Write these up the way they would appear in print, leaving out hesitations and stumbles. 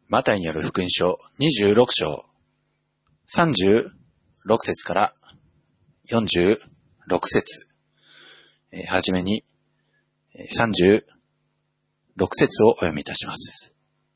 マタイによる福音書26章36節から46節、はじめに36節をお読みいたします。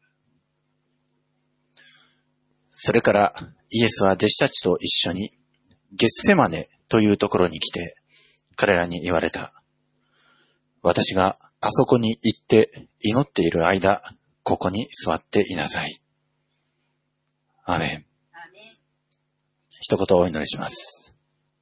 それからイエスは弟子たちと一緒にゲッセマネというところに来て彼らに言われた。私があそこに行って祈っている間、ここに座っていなさい。アーメン。一言お祈りします。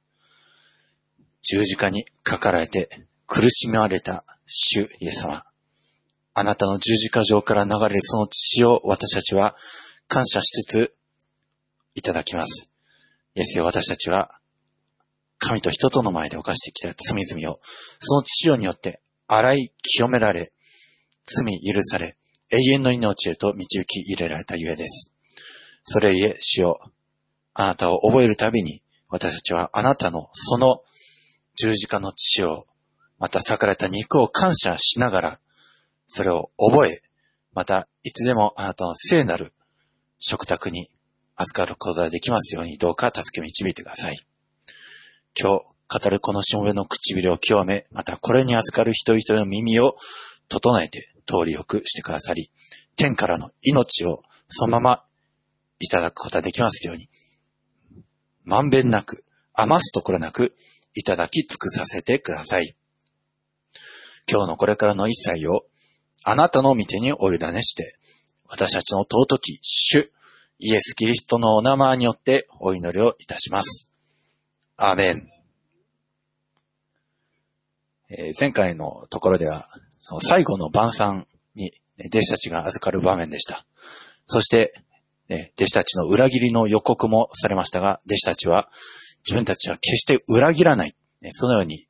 十字架にかかられて苦しめられた主イエス様。あなたの十字架上から流れるその血を私たちは感謝しつついただきます。イエスよ、私たちは神と人との前で犯してきた罪々をその血によって洗い清められ、罪許され、永遠の命へと導き入れられたゆえです。それゆえ主よ、あなたを覚えるたびに私たちはあなたのその十字架の血を、また裂かれた肉を感謝しながら、それを覚え、またいつでもあなたの聖なる食卓に預かることができますように、どうか助け導いてください。今日語るこのしもべの唇を清め、またこれに預かる一人一人の耳を整えて通りよくしてくださり、天からの命をそのままいただくことができますように、まんべんなく、余すところなくいただき尽くさせてください。今日のこれからの一切をあなたの御手にお委ねして、私たちの尊き主イエス・キリストのお名前によってお祈りをいたします。アーメン。前回のところでは、その最後の晩餐に弟子たちが預かる場面でした。そして、弟子たちの裏切りの予告もされましたが、弟子たちは自分たちは決して裏切らない。そのように、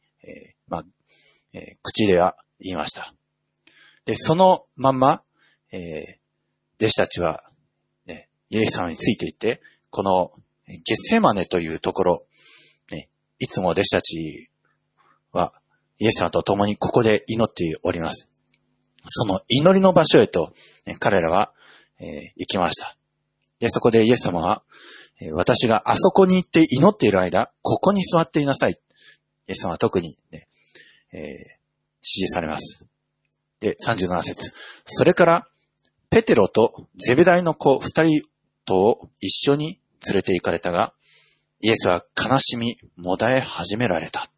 口では言いました。で、そのまんま、弟子たちは、イエス様についていって、このゲッセマネというところ、いつも弟子たちはイエス様と共にここで祈っております。その祈りの場所へと彼らは行きました。で、そこでイエス様は、私があそこに行って祈っている間、ここに座っていなさい。イエス様は特に、指示されます。で、37節。それから、ペテロとゼベダイの子二人とを一緒に連れて行かれたが、イエスは悲しみ、もだえ始められた。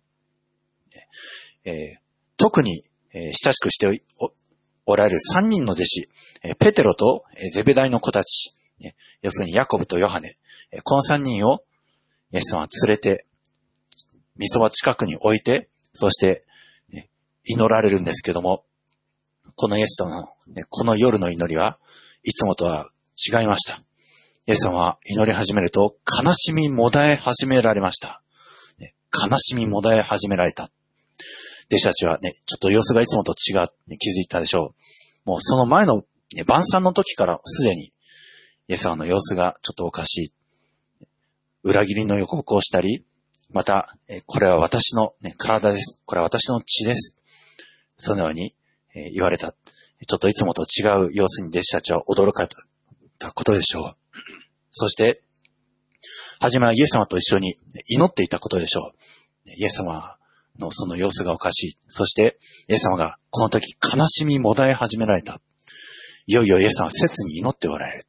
特に、親しくしておられる三人の弟子、ペテロとゼベダイの子たち、要するにヤコブとヨハネ、この三人をイエス様は連れて、御そば近くに置いて、そして祈られるんですけども、このイエス様の、この夜の祈りはいつもとは違いました。イエス様は祈り始めると悲しみもだえ始められました。悲しみもだえ始められた。弟子たちはね、ちょっと様子がいつもと違う、気づいたでしょう。もうその前の、晩餐の時からすでにイエス様の様子がちょっとおかしい。裏切りの予告をしたり、また、これは私の、体です。これは私の血です。そのように、言われた。ちょっといつもと違う様子に弟子たちは驚かれたことでしょう。そして、はじめはイエス様と一緒に祈っていたことでしょう。イエス様のその様子がおかしい。そして、イエス様がこの時悲しみもだえ始められた。いよいよイエス様は切に祈っておられる。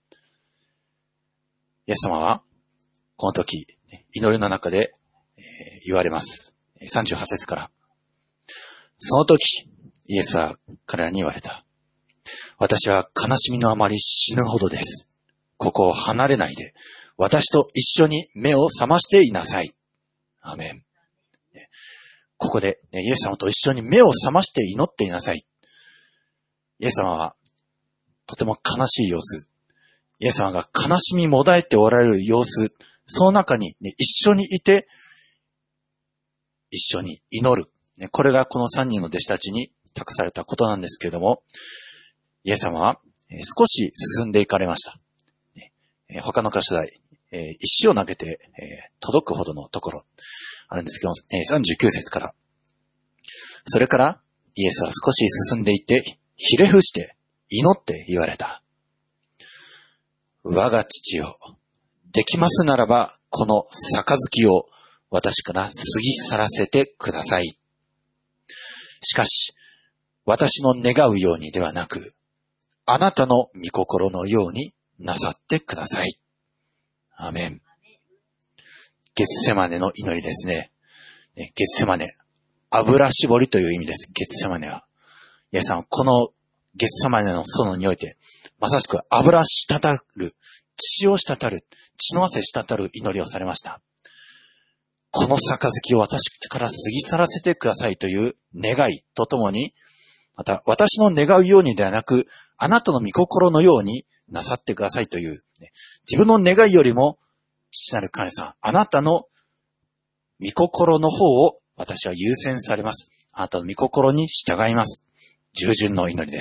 イエス様は、この時、祈りの中で、言われます。38節から。その時、イエスは彼らに言われた。私は悲しみのあまり死ぬほどです。ここを離れないで、私と一緒に目を覚ましていなさい。アーメン。ここで、イエス様と一緒に目を覚まして祈っていなさい。イエス様は、とても悲しい様子。イエス様が悲しみもだえておられる様子。その中に、一緒にいて、一緒に祈る。これがこの3人の弟子たちに託されたことなんですけれども、イエス様は少し進んでいかれました。他の箇所で石を投げて届くほどのところあるんですけど、39節から。それからイエスは少し進んでいって、ひれ伏して祈って言われた。 我が父よ、できますならば、この杯を私から過ぎ去らせてください。しかし、私の願うようにではなく、あなたの御心のようになさってください。アーメン。ゲツセマネの祈りですね。ゲツセマネ、油絞りという意味です。ゲツセマネは。イエスさんはこのゲツセマネの園において、まさしく油滴る、血を滴る、血の汗滴る祈りをされました。この杯を私から過ぎ去らせてくださいという願いとともに、また私の願うようにではなく、あなたの御心のようになさってくださいという、自分の願いよりも、父なる神様、あなたの御心の方を私は優先されます。あなたの御心に従います。従順の祈りです。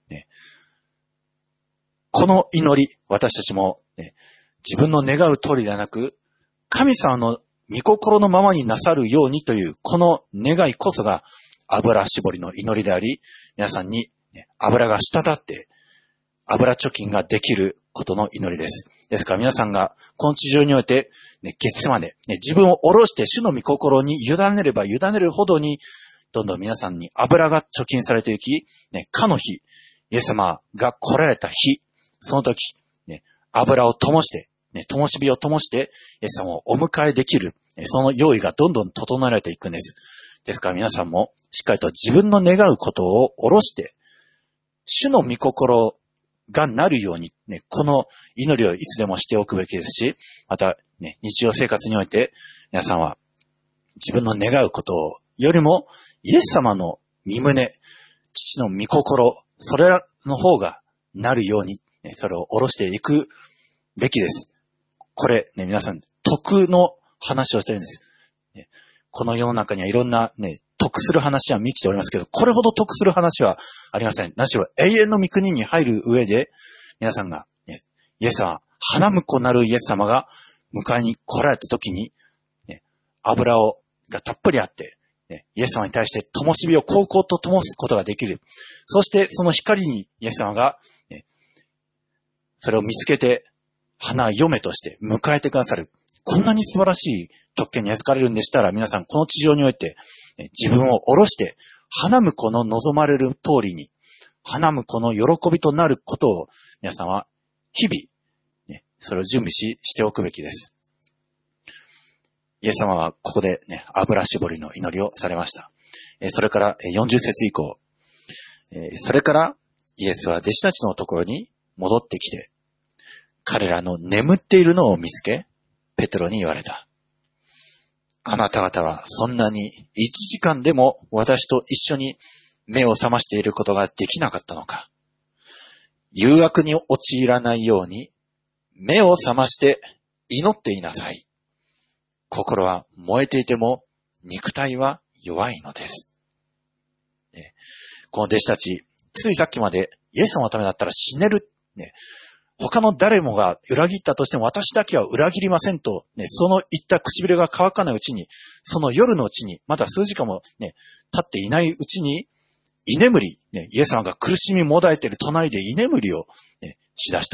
この祈り、私たちも、自分の願う通りではなく、神様の御心のままになさるようにという、この願いこそが油絞りの祈りであり、皆さんに油が滴って、油貯金ができることの祈りです。ですから皆さんがこの地上において、ゲツセマネ、自分を下ろして主の御心に委ねれば委ねるほどに、どんどん皆さんに油が貯金されていき、かの日、イエス様が来られた日、その時、油を灯して、灯火を灯して、イエス様をお迎えできる、その用意がどんどん整えられていくんです。ですから皆さんもしっかりと自分の願うことを下ろして、主の御心がなるように、この祈りをいつでもしておくべきですし、また、日常生活において、皆さんは自分の願うことよりも、イエス様の御胸、父の御心、それらの方がなるように、それを下ろしていくべきです。これ、皆さん、得の話をしてるんです。この世の中にはいろんな得する話は満ちておりますけど、これほど得する話はありません。何しろ永遠の御国に入る上で、皆さんが、イエス様、花婿なるイエス様が迎えに来られた時に、油がたっぷりあって、イエス様に対して灯火を煌々と灯すことができる。そしてその光にイエス様が、それを見つけて、花嫁として迎えてくださる。こんなに素晴らしい特権に預かれるんでしたら、皆さんこの地上において、自分を下ろして、花婿の望まれる通りに、花婿の喜びとなることを、皆さんは日々、それを準備しておくべきです。イエス様はここで油絞りの祈りをされました。それから40節以降、それからイエスは弟子たちのところに戻ってきて、彼らの眠っているのを見つけ、ペテロに言われた。あなた方はそんなに1時間でも私と一緒に目を覚ましていることができなかったのか。誘惑に陥らないように目を覚まして祈っていなさい。心は燃えていても肉体は弱いのです。この弟子たち、ついさっきまでイエス様のためだったら死ねる。他の誰もが裏切ったとしても私だけは裏切りませんと、その言った唇が乾かないうちに、その夜のうちに、まだ数時間も経っていないうちに、居眠り、イエス様が苦しみもだえている隣で居眠りを、しだした。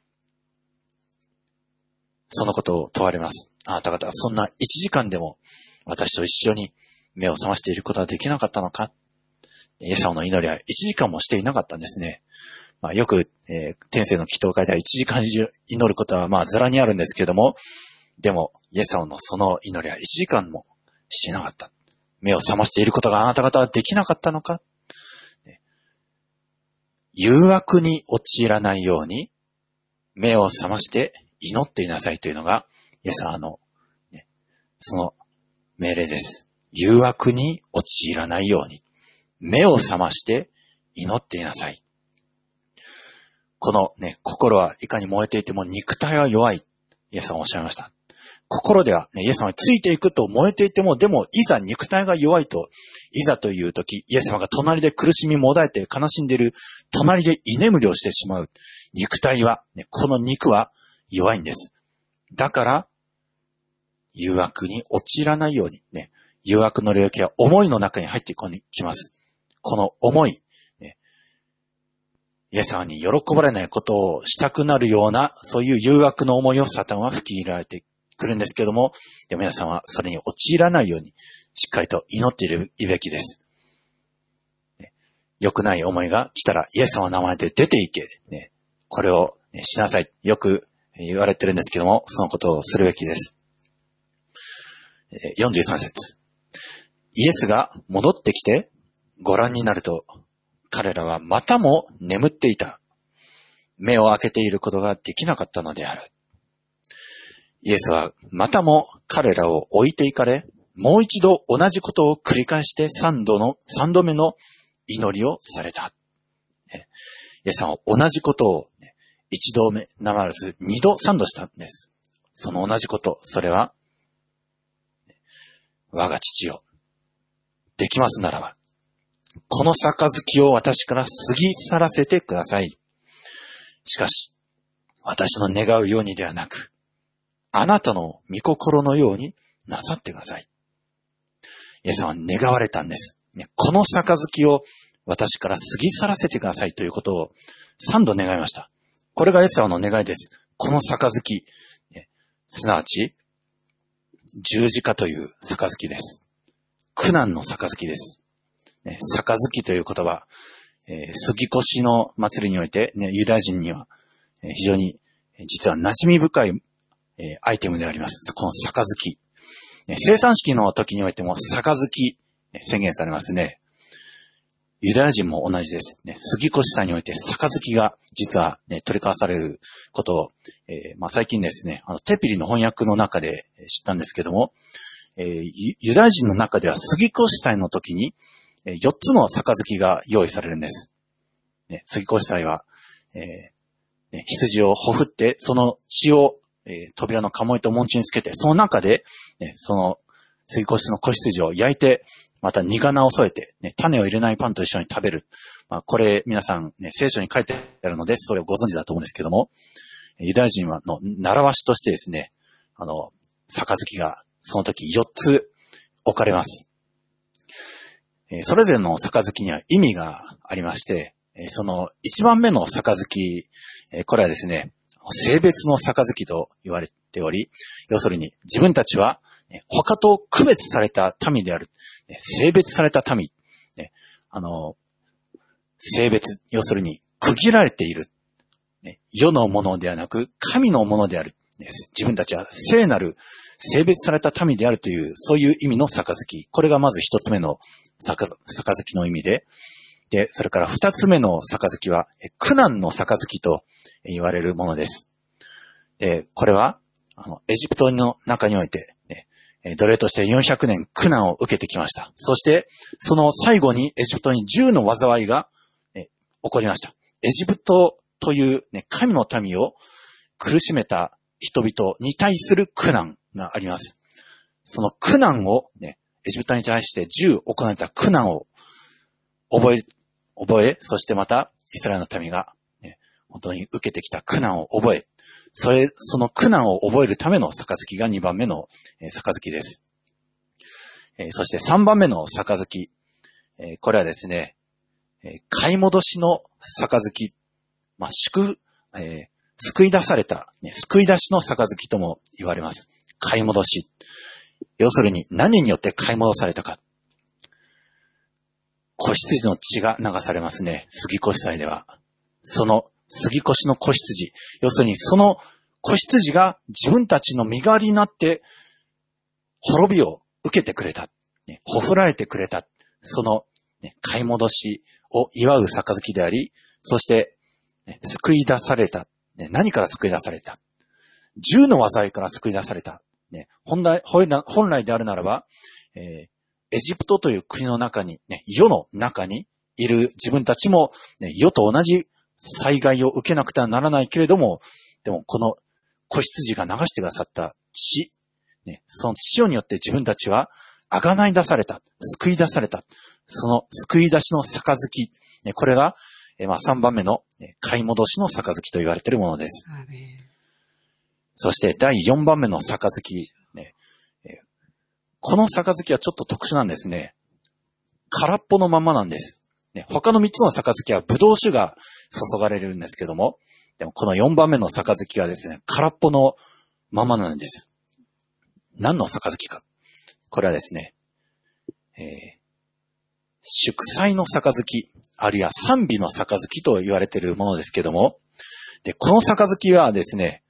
そのことを問われます。あなた方はそんな1時間でも私と一緒に目を覚ましていることはできなかったのか。イエス様の祈りは1時間もしていなかったんですね。よく、天性の祈祷会では1時間以上祈ることはざらにあるんですけれども、でも、イエス様のその祈りは1時間もしていなかった。目を覚ましていることがあなた方はできなかったのか。誘惑に陥らないように、目を覚まして祈っていなさいというのが、イエス様の、その命令です。誘惑に陥らないように、目を覚まして祈っていなさい。この心はいかに燃えていても肉体は弱い。イエス様はおっしゃいました。心ではイエス様についていくと燃えていても、でもいざ肉体が弱いと、いざという時、イエス様が隣で苦しみもだえて悲しんでいる、隣で居眠りをしてしまう。肉体は、この肉は弱いんです。だから、誘惑に陥らないように、誘惑の領域は思いの中に入ってきます。この思い、 イエス様に喜ばれないことをしたくなるような、そういう誘惑の思いをサタンは吹き入れられてくるんですけども、でも皆さんはそれに陥らないように、しっかりと祈っているべきです。良くない思いが来たら、イエス様の名前で出ていけ。これをしなさい。よく言われてるんですけども、そのことをするべきです。43節。イエスが戻ってきてご覧になると、彼らはまたも眠っていた。目を開けていることができなかったのである。イエスはまたも彼らを置いていかれ、もう一度同じことを繰り返して3度目の祈りをされた。イエスさんは同じことを1度目ならず2度3度したんです。その同じこと、それは、我が父よ、できますならば、この杯を私から過ぎ去らせてください。しかし、私の願うようにではなく、あなたの御心のようになさってください。イエス様は願われたんです。この杯を私から過ぎ去らせてくださいということを3度願いました。これがイエス様の願いです。この杯、すなわち、十字架という杯です。苦難の杯です。杯という言葉、杉越の祭りにおいて、ユダヤ人には非常に実は馴染み深いアイテムであります。この杯。生産式の時においても杯宣言されますね。ユダヤ人も同じです。杉越祭において杯が実は、取り交わされることを、最近ですね、テピリの翻訳の中で知ったんですけども、ユダヤ人の中では杉越祭の時に4つの杯が用意されるんです。杉越祭は、羊をほふって、その血を扉の鴨居と門地につけて、その中で、その杉越の子羊を焼いて、また苦菜を添えて、種を入れないパンと一緒に食べる。これ皆さん、聖書に書いてあるので、それをご存知だと思うんですけども、ユダヤ人は習わしとしてですね、杯がその時4つ置かれます。それぞれの杯には意味がありまして、その1番目の杯、これはですね、聖別の杯と言われており、要するに自分たちは他と区別された民である。聖別された民。聖別、要するに区切られている。世のものではなく神のものである。自分たちは聖なる聖別された民であるという、そういう意味の杯。これがまず一つ目の杯の意味で、それから二つ目の杯は苦難の杯と言われるものです。これはエジプトの中において、奴隷として400年苦難を受けてきました。そして、その最後にエジプトに10の災いが起こりました。エジプトという神の民を苦しめた人々に対する苦難があります。その苦難をエジプトに対して10行われた苦難を覚え、そしてまたイスラエルの民が本当に受けてきた苦難を覚え、その苦難を覚えるための杯が2番目の杯です。そして3番目の杯。これはですね、買い戻しの杯。救い出された、救い出しの杯とも言われます。買い戻し。要するに何によって買い戻されたか。子羊の血が流されますね。杉越祭では。その杉越の子羊。要するにその子羊が自分たちの身代わりになって滅びを受けてくれた。ほふられてくれた。その買い戻しを祝う杯であり、そして救い出された。何から救い出された。10の災いから救い出された。本来であるならば、エジプトという国の中に、世の中にいる自分たちも、世と同じ災害を受けなくてはならないけれども、でもこの子羊が流してくださった血、その血によって自分たちは贖い出された、救い出された、その救い出しの杯、これが、3番目の買い戻しの杯と言われているものです。そして第4番目の杯、この杯はちょっと特殊なんですね。空っぽのままなんです。他の3つの杯はブドウ酒が注がれるんですけども、でもこの4番目の杯はですね、空っぽのままなんです。何の杯か。これはですね、祝祭の杯、あるいは賛美の杯と言われているものですけども、で、この杯はですね、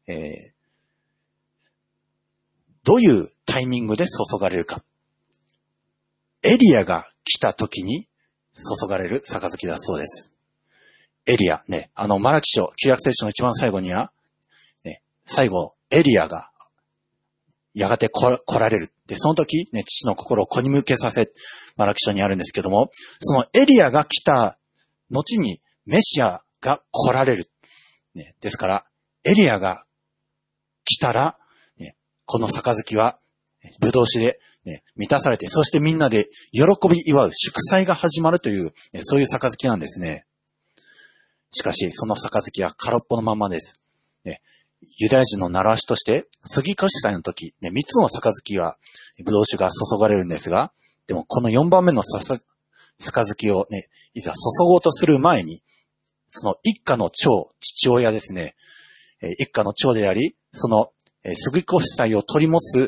どういうタイミングで注がれるか。エリアが来た時に注がれる杯だそうです。エリア、ね、マラキ書、旧約聖書の一番最後には、ね、最後、エリアがやがて来られる。で、その時、ね、父の心を子に向けさせ、マラキ書にあるんですけども、そのエリアが来た後にメシアが来られる。ね、ですから、エリアが来たら、ね、この杯は、葡萄酒で、ね、満たされて、そしてみんなで喜び祝う祝祭が始まるという、ね、そういう杯なんですね。しかし、その杯は空っぽのままです。ね、ユダヤ人の習わしとして、杉越祭の時、ね、3つの杯は、葡萄酒が注がれるんですが、でもこの4番目の杯をね、いざ注ごうとする前に、その一家の長、父親ですね、一家の長であり、その、杉越祭を取り持つ、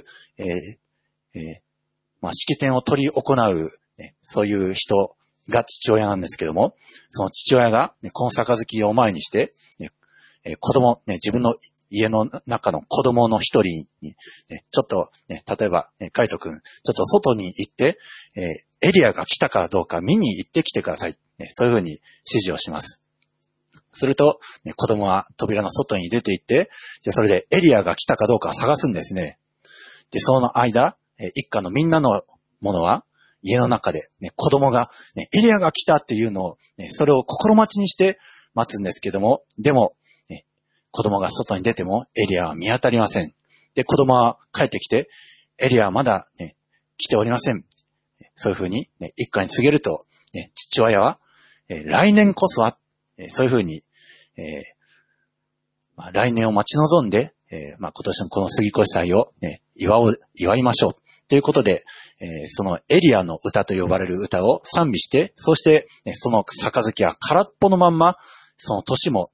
式典を取り行う、ね、そういう人が父親なんですけども、その父親が、ね、この杯を前にして、ね、子供、ね、自分の家の中の子供の一人に、ね、ちょっと、ね、例えば、カイト君、ちょっと外に行って、エリアが来たかどうか見に行ってきてください。ね、そういうふうに指示をします。すると、ね、子供は扉の外に出て行って、で、それでエリアが来たかどうか探すんですね。で、その間、一家のみんなのものは、家の中で、ね、子供が、ね、エリアが来たっていうのを、ね、それを心待ちにして待つんですけども、でも、ね、子供が外に出てもエリアは見当たりません。で、子供は帰ってきて、エリアはまだ、ね、来ておりません。そういうふうに、ね、一家に告げると、ね、父親は、来年こそは、そういうふうに、来年を待ち望んで、今年のこの杉越祭を、ね、祝いましょう。ということで、そのエリアの歌と呼ばれる歌を賛美して、そして、ね、その杯は空っぽのまんま、その年も、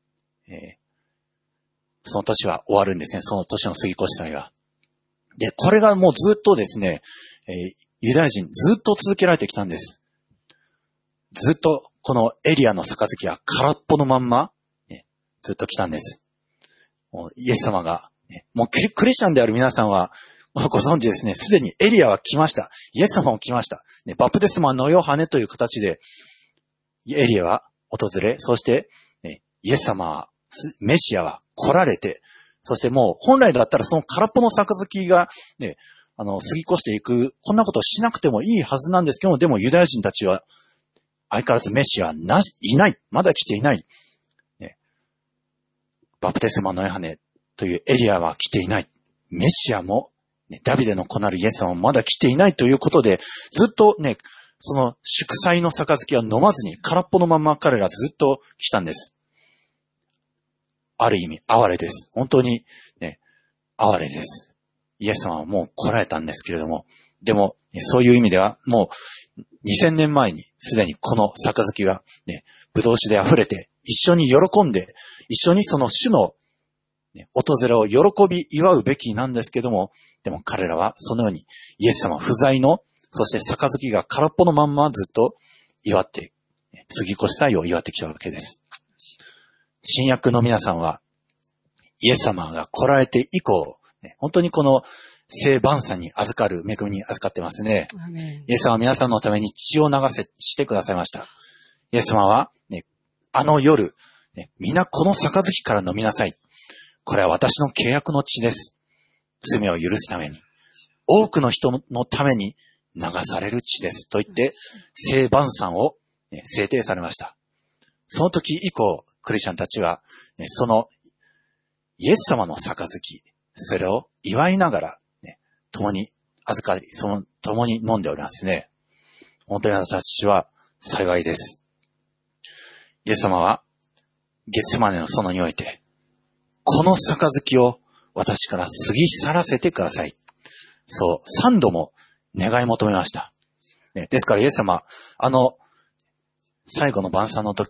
その年は終わるんですね。その年の杉越祭は。で、これがもうずっとですね、ユダヤ人ずっと続けられてきたんです。ずっとこのエリアの杯は空っぽのまんま、ね、ずっと来たんです。もうイエス様が、ね、もうクリスチャンである皆さんは、ご存知ですね。すでにエリアは来ました。イエス様も来ました。ね、バプテスマのヨハネという形で、エリアは訪れ、そして、ね、イエス様は、メシアは来られて、そしてもう本来だったらその空っぽの杯が、ね、過ぎ越していく、こんなことをしなくてもいいはずなんですけども、でもユダヤ人たちは、相変わらずメシアはいない。まだ来ていない。ね、バプテスマのヨハネというエリアは来ていない。メシアも、ダビデの子なるイエス様もまだ来ていないということで、ずっとね、その祝祭の杯は飲まずに空っぽのまま彼らずっと来たんです。ある意味、哀れです。本当にね、哀れです。イエス様はもう来られたんですけれども、でも、そういう意味では、もう2000年前にすでにこの杯がね、葡萄酒で溢れて、一緒に喜んで、一緒にその主の訪れを喜び祝うべきなんですけども、でも彼らはそのようにイエス様不在の、そして杯が空っぽのまんまずっと祝って、杉越祭を祝ってきたわけです。新約の皆さんは、イエス様が来られて以降、本当にこの聖晩餐に預かる恵みに預かってますね。イエス様は皆さんのために血を流してくださいました。イエス様は、ね、あの夜、ね、皆この杯から飲みなさい。これは私の契約の血です。罪を許すために。多くの人のために流される血です。と言って、聖晩餐を、ね、制定されました。その時以降、クリスチャンたちは、ね、そのイエス様の杯、それを祝いながら、ね、共に預かり、共に飲んでおりますね。本当に私は幸いです。イエス様は、ゲツマネの園において、この杯を私から過ぎ去らせてください。そう、3度も願い求めました。ね、ですからイエス様、最後の晩餐の時、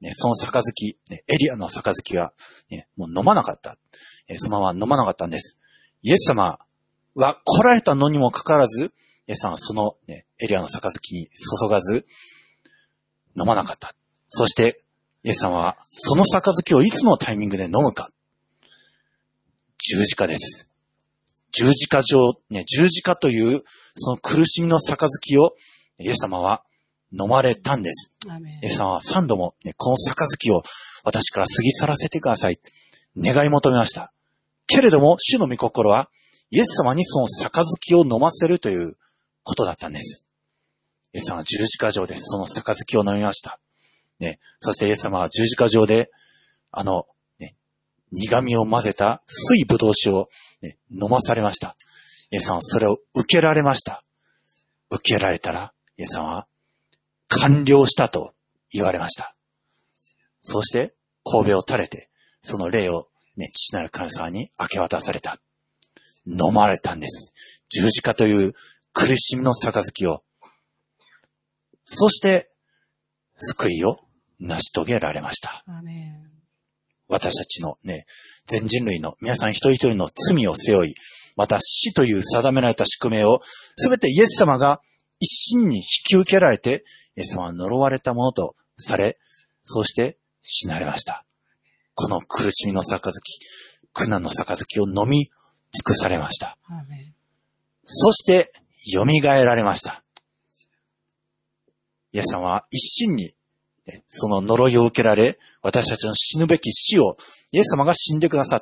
その杯、エリアの杯は、もう飲まなかった。そのまま飲まなかったんです。イエス様は来られたのにもかかわらず、イエス様はその、エリアの杯に注がず、飲まなかった。そして、イエス様はその杯をいつのタイミングで飲むか。十字架です。十字架上、十字架というその苦しみの杯をイエス様は飲まれたんです。イエス様は3度も、この杯を私から過ぎ去らせてください。願い求めました。けれども、主の御心はイエス様にその杯を飲ませるということだったんです。イエス様は十字架上でその杯を飲みました。そしてイエス様は十字架上で、苦味を混ぜた水ぶどう酒を、飲まされました。イエス様はそれを受けられました。受けられたら、イエス様は完了したと言われました。そして、頭を垂れて、その霊を、父なる神様に明け渡された。飲まれたんです。十字架という苦しみの杯を。そして、救いを成し遂げられました。 アーメン。 私たちの全人類の皆さん一人一人の罪を背負い、また死という定められた宿命をすべてイエス様が一身に引き受けられて、イエス様は呪われたものとされ、そうして死なれました。この苦しみの杯、苦難の杯を飲み尽くされました。 アーメン。 そして蘇られました。イエス様は一身にその呪いを受けられ、私たちの死ぬべき死をイエス様が死んでくださった。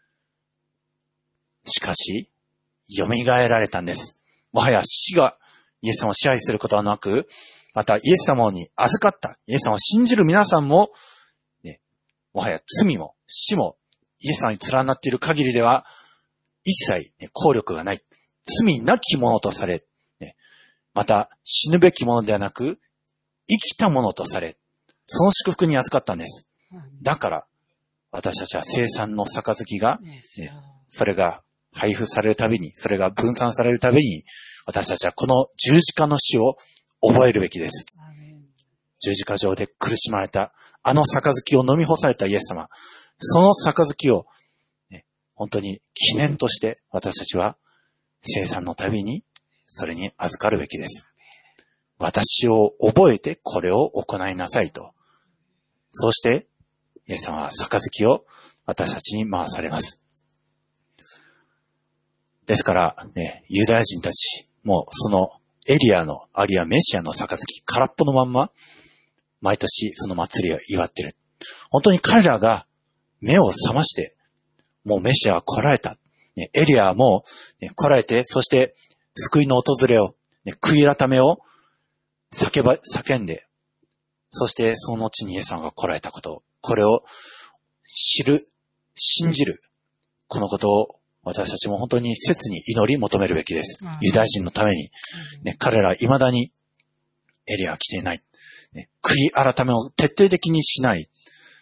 しかし、蘇られたんです。もはや死がイエス様を支配することはなく、またイエス様に預かった、イエス様を信じる皆さんも、もはや罪も死もイエス様に連なっている限りでは、一切、効力がない。罪なきものとされ、また死ぬべきものではなく、生きたものとされ、その祝福に預かったんです。だから、私たちは聖餐の杯が、それが配布されるたびに、それが分散されるたびに、私たちはこの十字架の死を覚えるべきです。十字架上で苦しまれた、あの杯を飲み干されたイエス様、その杯を、本当に記念として私たちは聖餐のたびにそれに預かるべきです。私を覚えてこれを行いなさいと。そして、イエス様は杯を私たちに回されます。ですから、ユダヤ人たち、もうそのエリアの、あるいはメシアの杯、空っぽのまんま、毎年その祭りを祝っている。本当に彼らが目を覚まして、もうメシアは来られた。エリアはもう来られて、そして救いの訪れを、悔い改めを叫んで、そしてその後にイエス様が来られたこと、これを知る、信じる、このことを私たちも本当に切に祈り求めるべきです。ユダヤ人のために、彼らは未だにエリアは来ていない。悔い改めを徹底的にしない。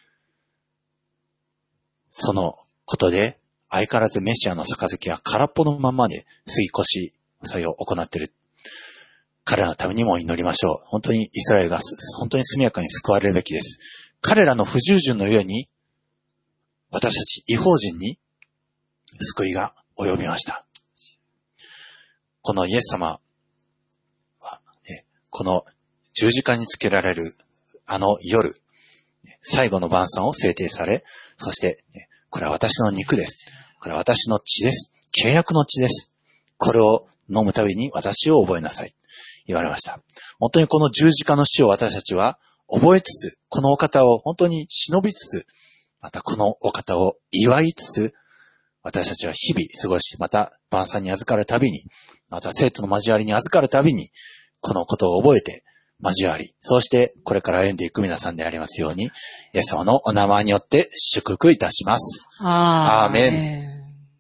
そのことで、相変わらずメシアの杯は空っぽのままで過ぎ越し作用を行っている。彼らのためにも祈りましょう。本当にイスラエルが本当に速やかに救われるべきです。彼らの不従順のゆえに、私たち異邦人に救いが及びました。このイエス様は、この十字架につけられるあの夜、最後の晩餐を制定され、そして、これは私の肉です。これは私の血です。契約の血です。これを飲むたびに私を覚えなさい。言われました。本当にこの十字架の死を私たちは覚えつつ、このお方を本当に忍びつつ、またこのお方を祝いつつ、私たちは日々過ごし、また晩餐に預かるたびに、また生徒の交わりに預かるたびに、このことを覚えて交わり、そうしてこれから歩んでいく皆さんでありますように、イエス様のお名前によって祝福いたします。アーメン。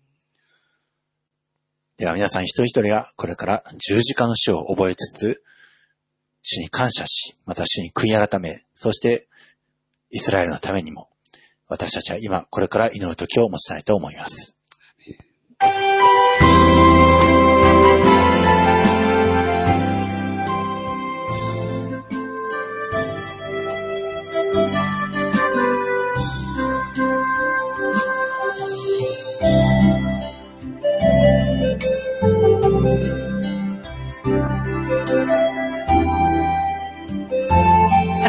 では皆さん一人一人がこれから十字架の死を覚えつつ、主に感謝し、また主に悔い改め、そしてイスラエルのためにも、私たちは今これから祈る時を持ちたいと思います。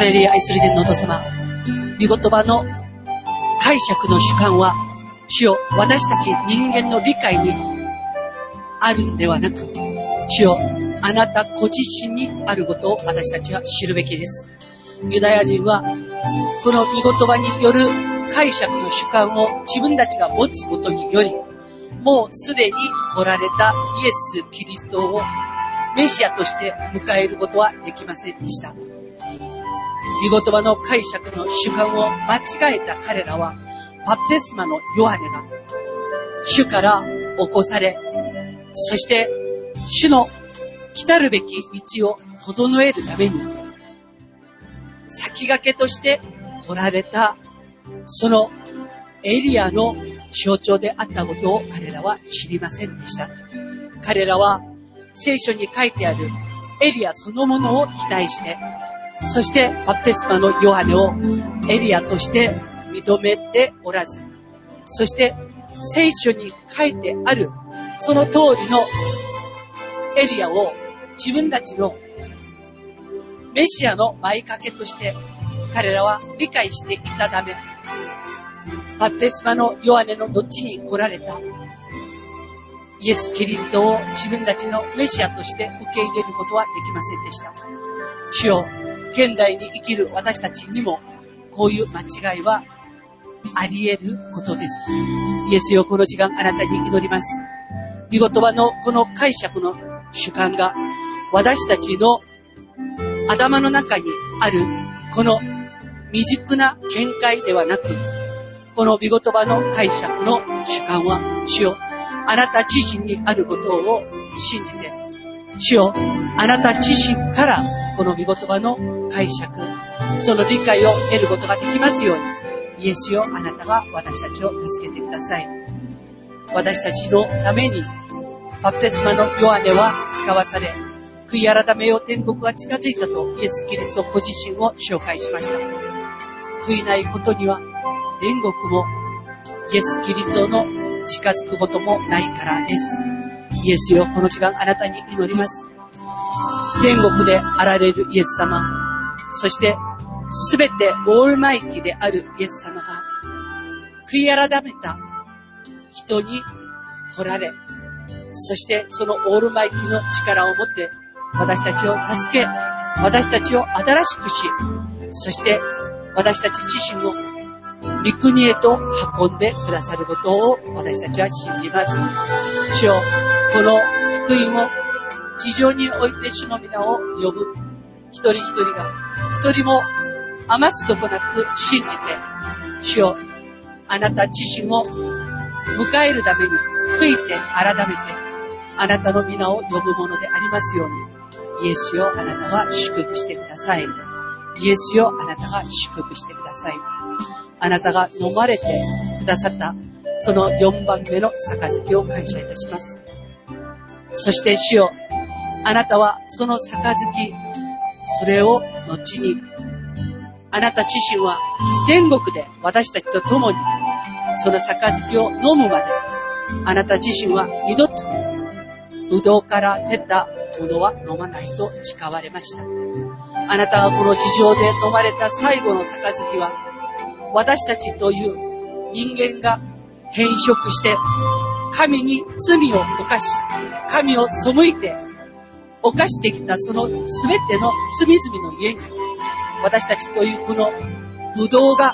ハレルヤ、愛する天のお父様、御言葉の解釈の主観は、主よ、私たち人間の理解にあるんではなく、主よ、あなたご自身にあることを私たちは知るべきです。ユダヤ人は、この御言葉による解釈の主観を自分たちが持つことにより、もうすでに来られたイエス・キリストをメシアとして迎えることはできませんでした。御言葉の解釈の主観を間違えた彼らは、バプテスマのヨハネが主から起こされ、そして主の来たるべき道を整えるために先駆けとして来られたそのエリアの象徴であったことを彼らは知りませんでした。彼らは聖書に書いてあるエリアそのものを期待して、そしてバプテスマのヨハネをエリアとして認めておらず、そして聖書に書いてあるその通りのエリアを自分たちのメシアの前掛けとして彼らは理解していたため、バプテスマのヨハネの後に来られたイエス・キリストを自分たちのメシアとして受け入れることはできませんでした。主よ、現代に生きる私たちにもこういう間違いはあり得ることです。イエスよ、この時間あなたに祈ります。御言葉のこの解釈の主観が私たちの頭の中にあるこの未熟な見解ではなく、この御言葉の解釈の主観は主よ、あなた自身にあることを信じて、主よ、あなた自身からこの御言葉の解釈、その理解を得ることができますように、イエスよ、あなたが私たちを助けてください。私たちのためにバプテスマのヨハネは使わされ、悔い改めよう、天国が近づいたとイエス・キリストご自身を紹介しました。悔いないことには天国もイエス・キリストの近づくこともないからです。イエスよ、この時間あなたに祈ります。天国であられるイエス様、そしてすべてオールマイティであるイエス様が悔い改めた人に来られ、そしてそのオールマイティの力を持って私たちを助け、私たちを新しくし、そして私たち自身を御国へと運んでくださることを私たちは信じます。主よ、この福音を地上において主の皆を呼ぶ一人一人が一人も余すとこなく信じて、主よ、あなた自身を迎えるために悔いて改めてあなたの皆を呼ぶものでありますように、イエスよ、あなたが祝福してください。イエスよ、あなたが祝福してください。あなたが飲まれてくださったその4番目の杯を感謝いたします。そして主よ、あなたはその杯、それを後にあなた自身は天国で私たちと共にその杯を飲むまで、あなた自身は二度とブドウから出たものは飲まないと誓われました。あなたがこの地上で飲まれた最後の杯は、私たちという人間が変色して神に罪を犯し、神を背いて犯してきたその全ての罪々の家に、私たちというこのブドウが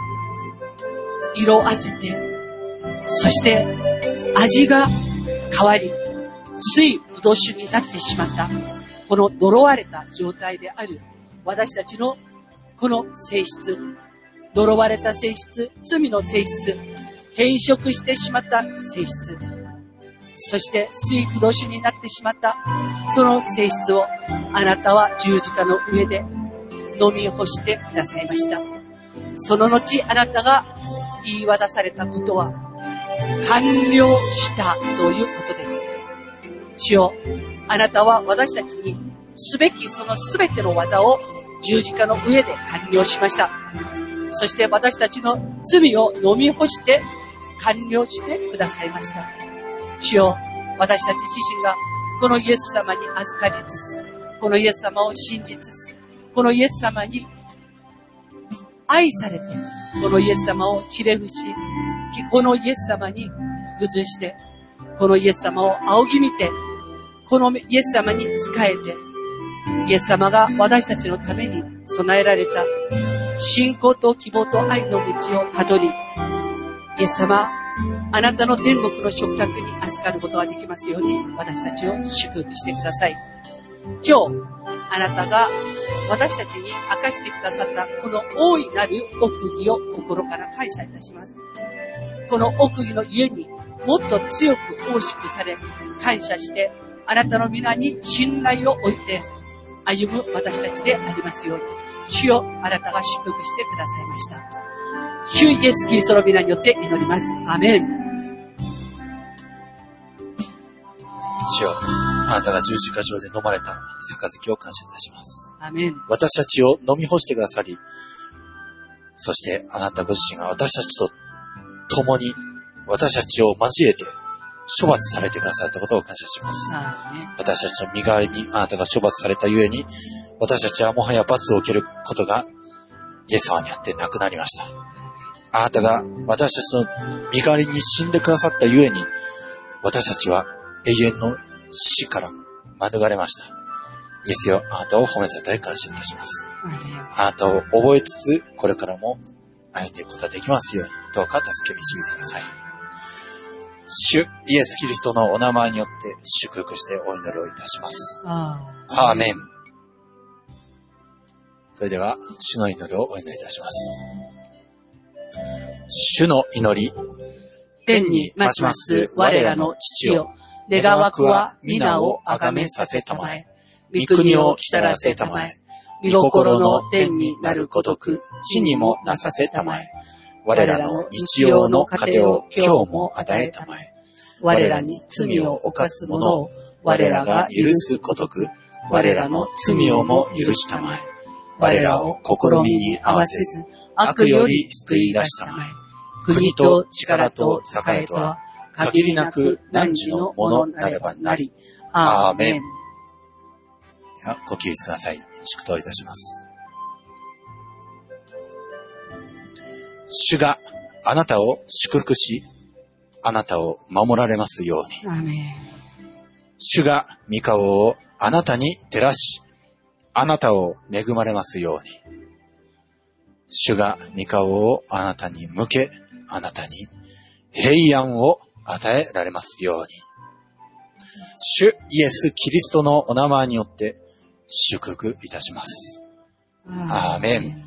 色あせて、そして味が変わり、ついブドウ酒になってしまったこの呪われた状態である私たちのこの性質、呪われた性質、罪の性質、変色してしまった性質、そしてついブドウ酒になってしまったその性質をあなたは十字架の上で飲み干してくださいました。その後あなたが言い渡されたことは完了したということです。主よ、あなたは私たちにすべきそのすべての技を十字架の上で完了しました。そして私たちの罪を飲み干して完了してくださいました。主よ、私たち自身がこのイエス様に預かりつつ、このイエス様を信じつつ、このイエス様に愛されて、このイエス様をひれ伏し、このイエス様に服従して、このイエス様を仰ぎ見て、このイエス様に仕えて、イエス様が私たちのために備えられた信仰と希望と愛の道をたどり、イエス様、あなたの天国の食卓に預かることができますように、私たちを祝福してください。今日、あなたが私たちに明かしてくださったこの大いなる奥義を心から感謝いたします。この奥義のゆえにもっと強く大しくされ、感謝して、あなたの皆に信頼を置いて歩む私たちでありますように、主よ、あなたが祝福してくださいました。主イエスキリストの皆によって祈ります。アメン。 主よ、あなたが十字架上で飲まれた杯を感謝いたします。 アメン。 私たちを飲み干してくださり、そしてあなたご自身が私たちと共に私たちを交えて処罰されてくださったことを感謝します。私たちの身代わりにあなたが処罰されたゆえに、私たちはもはや罰を受けることがイエス様にあってなくなりました。あなたが私たちの身代わりに死んでくださったゆえに、私たちは永遠の死から免れました。イエスよ、あなたを褒めたたえ感謝いたします。あなたを覚えつつ、これからも歩んでいくことができますように、どうか助け導いてください。主イエスキリストのお名前によって祝福してお祈りをいたします。アーメン。それでは主の祈りをお祈りいたします。主の祈り。 天にまします我らの父よ、願わくは皆をあがめさせたまえ。御国を来たらせたまえ。御心の天になるごとく地にもなさせたまえ。我らの日曜の糧を今日も与えたまえ。我らに罪を犯す者を我らが許すごとく我らの罪をも許したまえ。我らを試みに合わせず悪より救い出したまえ。国と力と栄とは限りなく汝のものなればなり。アーメン。 ではご起立ください。祝祷いたします。主があなたを祝福し、あなたを守られますように。 アーメン。 主が御顔をあなたに照らし、あなたを恵まれますように。主が御顔をあなたに向け、あなたに平安を与えられますように。主イエスキリストのお名前によって祝福いたします。アーメン。